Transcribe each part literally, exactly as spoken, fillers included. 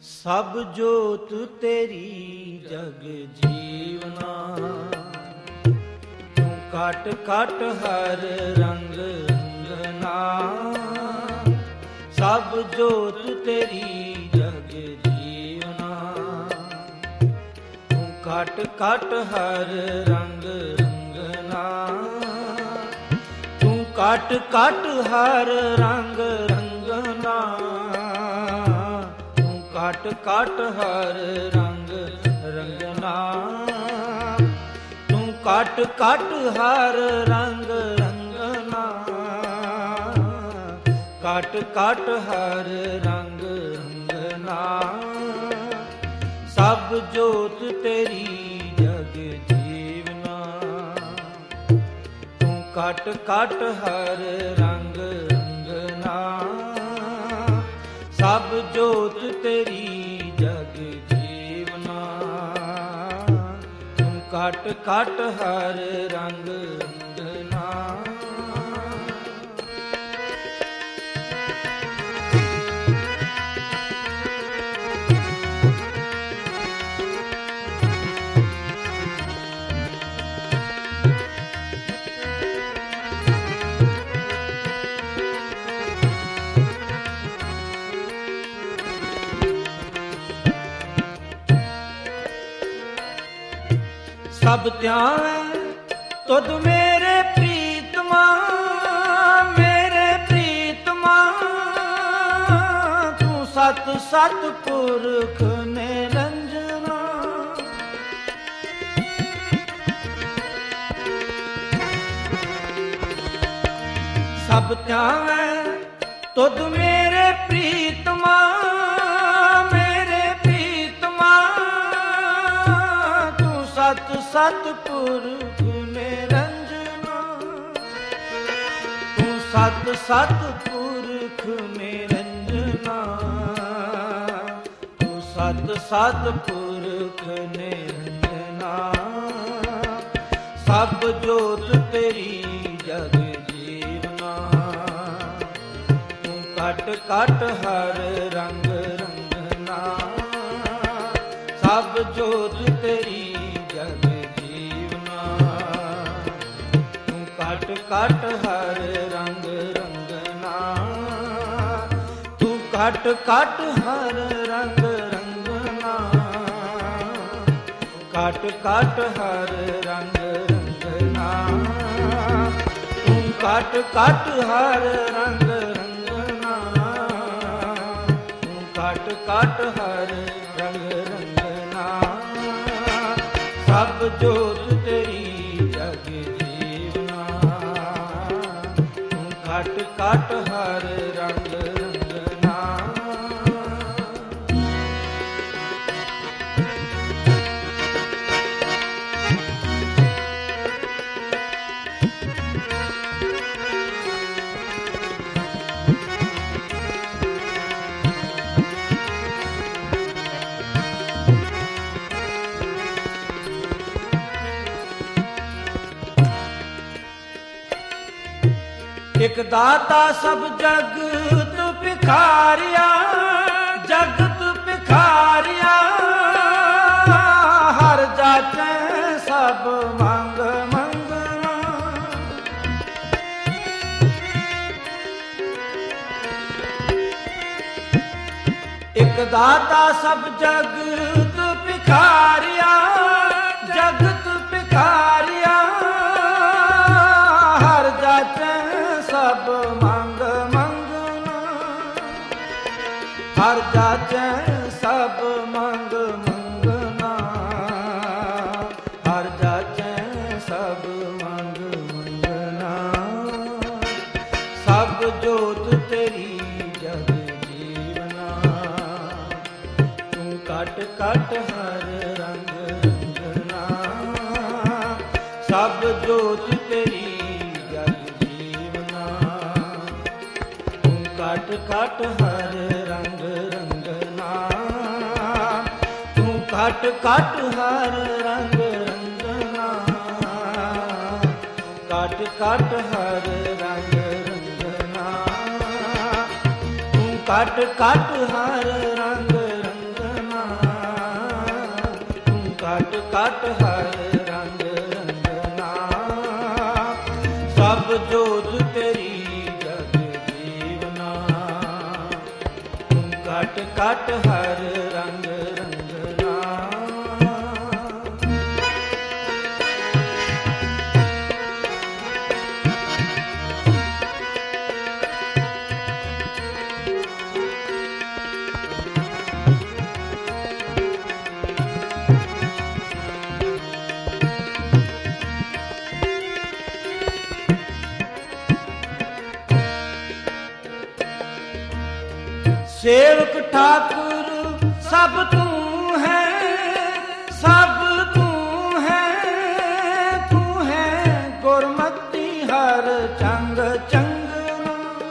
ਸਭ ਜੋਤ ਤੇਰੀ ਜਗ ਜੀਵਨਾ, ਤੂੰ ਘਟ ਘਟ ਹਰ ਰੰਗ ਰੰਗਨਾ। ਸਭ ਜੋਤ ਤੇਰੀ ਜਗ ਜੀਵਨਾ, ਤੂੰ ਘਟ ਘਟ ਹਰ ਰੰਗ ਰੰਗਨਾ। ਤੂੰ ਘਟ ਘਟ ਹਰ ਰੰਗ ਰੰਗਨਾ, ਘਟ ਘਟ ਹਰ ਰੰਗ ਰੰਗਨਾ। ਤੂੰ ਘਟ ਘਟ ਹਰ ਰੰਗ ਰੰਗਨਾ, ਘਟ ਘਟ ਹਰ ਰੰਗ ਰੰਗਨਾ। ਸਭ ਜੋਤ ਤੇਰੀ ਜਗ ਜੀਵਨਾ, ਤੂੰ ਘਟ ਘਟ ਹਰ ਰੰਗ ਰੰਗਨਾ। ਸਭ ਜੋਤ ਤੇਰੀ ਜਗ ਜੀਵਨਾ, ਤੂੰ ਘਟ ਘਟ ਹਰ ਰੰਗ ਰੰਗਨਾ। ਸਭ ਧਿਆਨ ਤੁਧ ਮੇਰੇ ਪ੍ਰੀਤਮਾ, ਮੇਰੇ ਪ੍ਰੀਤਮਾ। ਤੂੰ ਸਤ ਸਤ ਪੁਰਖ ਨਿਰੰਜਨਾ। ਸਭ ਧਿਆਨ ਤੁਧ ਮੇਰੇ ਪ੍ਰੀਤਮਾ, ਸਤ ਸਤ ਪੁਰਖ ਨਿਰੰਜਨਾ। ਤੂੰ ਸਤ ਸਤ ਪੁਰਖ ਨਿਰੰਜਨਾ, ਤੂੰ ਸਤ ਸਤ ਪੁਰਖ ਨਿਰੰਜਨਾ। ਸਭ ਜੋਤ ਤੇਰੀ ਜਗ ਜੀਵਨਾ, ਤੂੰ ਘਟ ਘਟ ਹਰ ਰੰਗ ਰੰਗਨਾ। ਸਭ ਜੋਤ ਤੇਰੀ ਜਗ ਜੀਵਨਾ, ਤੂੰ ਘਟ ਘਟ ਹਰ ਰੰਗ ਰੰਗਨਾ। ਤੂੰ ਘਟ ਘਟ ਹਰ ਰੰਗ ਰੰਗਨਾ, ਘਟ ਘਟ ਹਰ ਰੰਗ ਰੰਗਨਾ। ਤੂੰ ਘਟ ਘਟ ਹਰ ਰੰਗ ਰੰਗਨਾ, ਤੂੰ ਘਟ ਘਟ ਹਰ ਰੰਗ ਰੰਗਨਾ। ਸਭ ਜੋਤ ਤੇਰੀ ਜਗ ਜੀਵਨਾ, ਤੂੰ ਘਟ ਘਟ ਹਰ ਰੰਗ ਰੰਗਨਾ। ਇਕ ਦਾਤਾ ਸਭ ਜਗਤ ਭਿਖਾਰਿਆ, ਜਗਤ ਭਿਖਾਰਿਆ। ਹਰ ਜਾਚੈ ਸਭ ਮੰਗ ਮੰਗਣਾ। ਇਕ ਦਾਤਾ ਸਭ ਜਗਤ ਭਿਖਾਰਿਆ, ਜਗਤ ਭਿਖਾਰਿਆ। ਹਰ ਜਾਚੈ ਸਭ ਮੰਗ ਮੰਗਣਾ, ਹਰ ਜਾਚੈ ਸਭ ਮੰਗ ਮੰਗਣਾ। ਹਰ ਜਾਚੈ ਸਭ ਮੰਗ ਮੰਗਣਾ। ਸਭ ਜੋਤ ਤੇਰੀ ਜਗ ਜੀਵਨਾ, ਤੂੰ ਘਟ ਘਟ ਹਰ ਰੰਗ ਰੰਗਨਾ। ਸਭ ਜੋਤ ਤੇਰੀ ਘਟ ਘਟ ਹਰ ਰੰਗ ਰੰਗਨਾ। ਤੂੰ ਘਟ ਘਟ ਹਰ ਰੰਗ ਰੰਗਨਾ, ਘਟ ਘਟ ਹਰ ਰੰਗ ਰੰਗਨਾ। ਤੂੰ ਘਟ ਘਟ ਹਰ ਰੰਗ ਰੰਗਨਾ। ਘਟ ਹਰ ਰੰਗ ਰੰਗਨਾ, ਸਭ ਜੋਤ ਤੇਰੀ ਜਗ ਜੀਵਨਾ। ਤੂੰ ਘਟ ਘਟ ਹਰ ਰੰਗ ਰੰਗਨਾ। ਸੇਵਕ ਠਾਕੁਰ ਸਭ ਤੂੰ ਹੈ, ਸਭ ਤੂੰ ਹੈ, ਤੂੰ ਹੈ ਗੁਰਮਤਿ ਹਰ ਚੰਗ ਚੰਗਨਾ।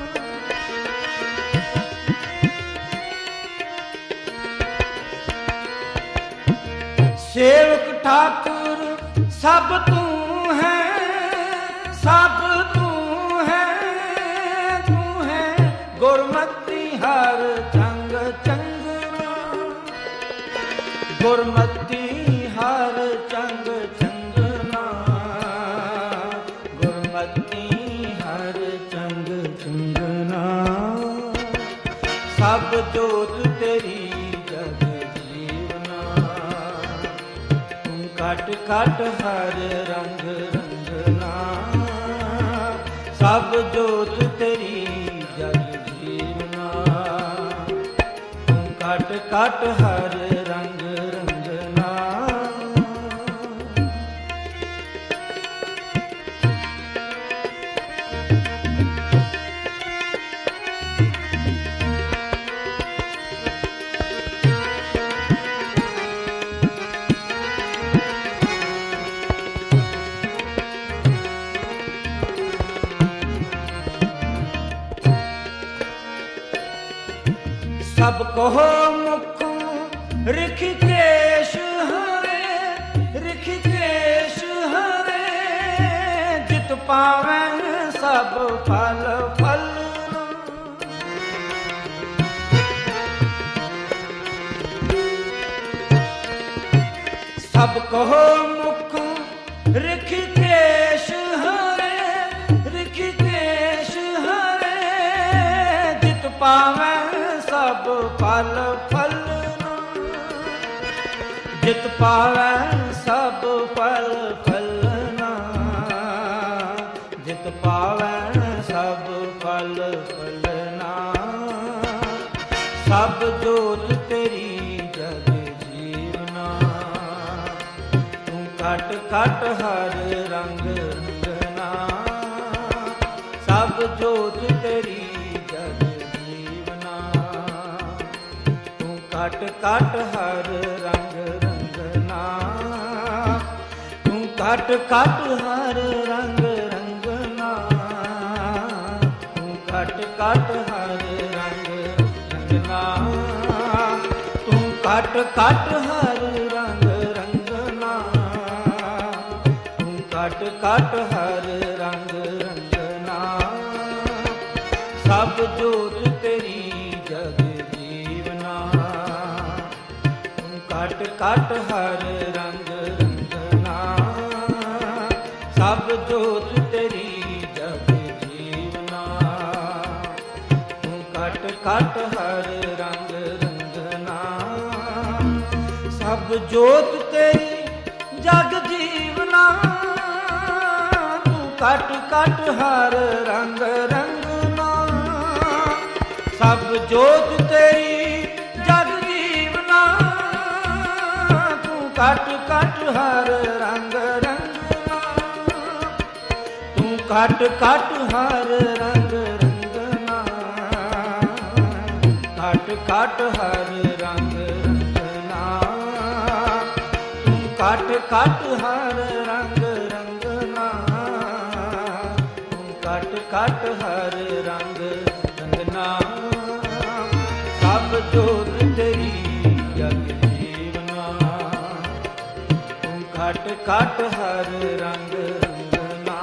ਸੇਵਕ ਠਾਕੁਰ ਸਭ ਤੂੰ ਹੈ, ਸਭ ਤੂੰ ਹੈ, ਤੂੰ ਹੈ ਗੁਰਮਤਿ ਹਰ ਚੰਗ ਚੰਗਨਾ। ਗੁਰਮਤਿ ਹਰ ਚੰਗ ਚੰਗਨਾ, ਗੁਰਮਤਿ ਹਰ ਚੰਗ ਚੰਗਨਾ। ਸਭ ਜੋਤ ਤੇਰੀ ਜਗ ਜੀਵਨਾ। ਤੂੰ ਘਟ ਘਟ ਹਰ ਰੰਗ ਰੰਗਨਾ, ਸਭ ਜੋਤ ਤੇਰੀ ਜਗ ਜੀਵਨਾ। ਤੂੰ ਘਟ ਘਟ ਹਰ ਰੰਗ ਰੰਗਨਾ। ਸਭ ਕਹੋ ਮੁਖ ਰਿਖਿਕੇਸ਼ ਹਰੇ, ਰਿਖਿਕੇਸ਼ ਹਰੇ। ਜਿਤ ਪਾਵੈ ਸਭ ਫਲ ਫਲਨਾ। ਸਭ ਕਹੋ ਮੁਖ ਰਿਖਿਕੇਸ਼ ਹਰੇ, ਰਿਖਿਕੇਸ਼ ਹਰੇ। ਜਿਤ ਪਾਵੈ ਸਭ ਫਲ ਫਲਨਾ। ਜਿਤ ਪਾਵੈ ਸਭ ਫਲ ਫਲਨਾ। ਜਿਤ ਪਾਵੈ ਸਭ ਫਲ ਫਲਨਾ। ਸਭ ਜੋਤ ਤੇਰੀ ਜਗ ਜੀਵਨਾ। ਤੂੰ ਘਟ ਘਟ ਹਰ ਰੰਗ ਰੰਗਨਾ। ਸਭ ਜੋਤ ਤੇਰੀ ਜਗ ਘਟ ਘਟ ਹਰ ਰੰਗ ਰੰਗਨਾ। ਤੂੰ ਘਟ ਘਟ ਹਰ ਰੰਗ ਰੰਗਨਾ। ਤੂੰ ਘਟ ਘਟ ਹਰ ਰੰਗ ਰੰਗਨਾ। ਤੂੰ ਘਟ ਘਟ ਹਰ ਰੰਗ ਰੰਗਨਾ। ਤੂੰ ਘਟ ਘਟ ਹਰ ਰੰਗ ਰੰਗਨਾ। ਸਭ ਜੋਤ ਤੇਰੀ ਜਗ ਘਟ ਘਟ ਹਰ ਰੰਗ ਰੰਗਨਾ। ਸਭ ਜੋਤ ਤੇਰੀ ਜਗ ਜੀਵਨਾ। ਤੂੰ ਘਟ ਘਟ ਹਰ ਰੰਗ ਰੰਗਨਾ। ਸਭ ਜੋਤ ਤੇਰੀ ਜਗ ਜੀਵਨਾ। ਤੂੰ ਘਟ ਘਟ ਹਰ ਰੰਗ ਰੰਗਨਾ। ਸਭ ਜੋਤ ਤੇਰੀ ਜਗ ਜੀਵਨਾ। ਘਟ ਘਟ ਹਰ ਰੰਗ ਰੰਗਨਾ। ਤੂੰ ਘਟ ਘਟ ਹਰ ਰੰਗ ਰੰਗਨਾ। ਘਟ ਘਟ ਹਰ ਰੰਗ ਰੰਗਨਾ। ਤੂੰ ਘਟ ਘਟ ਹਰ ਰੰਗ ਰੰਗਨਾ। ਤੂੰ ਘਟ ਘਟ ਹਰ ਰੰਗ ਰੰਗਨਾ। ਸਭ ਜੋਤ ਤੇਰੀ ਜਗ ਘਟ ਘਟ ਹਰ ਰੰਗ ਰੰਗਨਾ।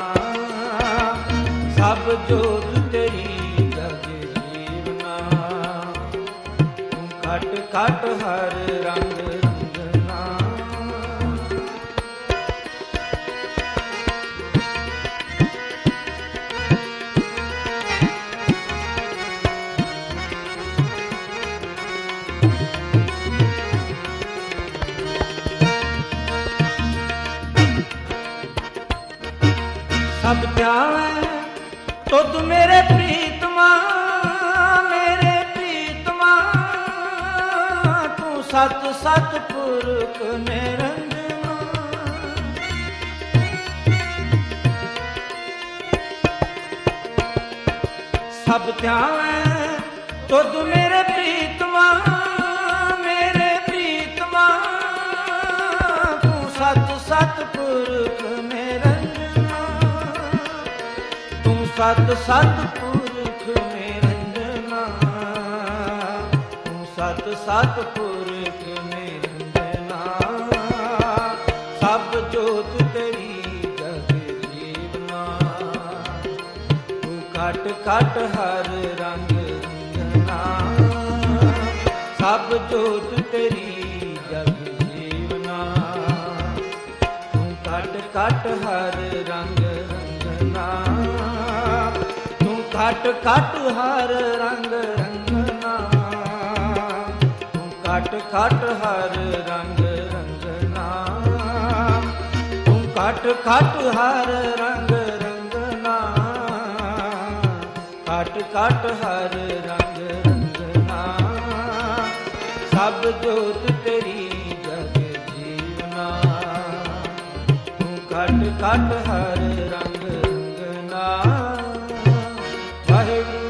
ਸਭ ਜੋਤ ਤੇਰੀ ਜਗ ਜੀਵਨਾ। ਤੂੰ ਘਟ ਘਟ ਹਰ ਰੰਗ ਰੰਗਨਾ। ਤੁਧ ਮੇਰੇ ਪ੍ਰੀਤਮਾ ਮੇਰੇ ਪ੍ਰੀਤਮਾ ਤੂੰ ਸਤ ਸਤ ਪੁਰਖ ਨਿਰੰਜਨਾ ਸਭ ਧਿਆਵੈ ਤੁਧ ਮੇਰੇ ਪ੍ਰੀਤਮਾ ਮੇਰੇ ਪ੍ਰੀਤਮਾ ਤੂੰ ਸਤ ਸਤ ਪੁਰਖ ਨਿਰੰਜਨਾ ਤੂੰ ਸਤ ਸਤ ਪੁਰਖ ਨਿਰੰਜਨਾ ਤੂੰ ਸਤ ਸਤ ਪੁਰਖ ਨਿਰੰਜਨਾ ਸਭ ਜੋਤ ਤੇਰੀ ਜਗ ਜੀਵਨਾ ਤੂੰ ਘਟ ਘਟ ਹਰ ਰੰਗ ਰੰਗਨਾ ਸਭ ਜੋਤ ਤੇਰੀ ਜਗ ਜੀਵਨਾ ਤੂੰ ਘਟ ਘਟ ਹਰ ਰੰਗ ਰੰਗਨਾ ਤੂੰ ਘਟ ਘਟ ਹਰ ਰੰਗ ਰੰਗਨਾ ਤੂੰ ਘਟ ਘਟ ਹਰ ਰੰਗ ਰੰਗਨਾ ਤੂੰ ਘਟ ਘਟ ਹਰ ਰੰਗ ਰੰਗਨਾ ਘਟ ਘਟ ਹਰ ਰੰਗ ਰੰਗਨਾ ਸਭ ਜੋਤ ਤੇਰੀ ਜਗ ਜੀਵਨਾ ਤੂੰ ਘਟ ਘਟ ਹਰ ਰੰਗ ਰੰਗਨਾ ਵਾਹਿਗੁਰੂ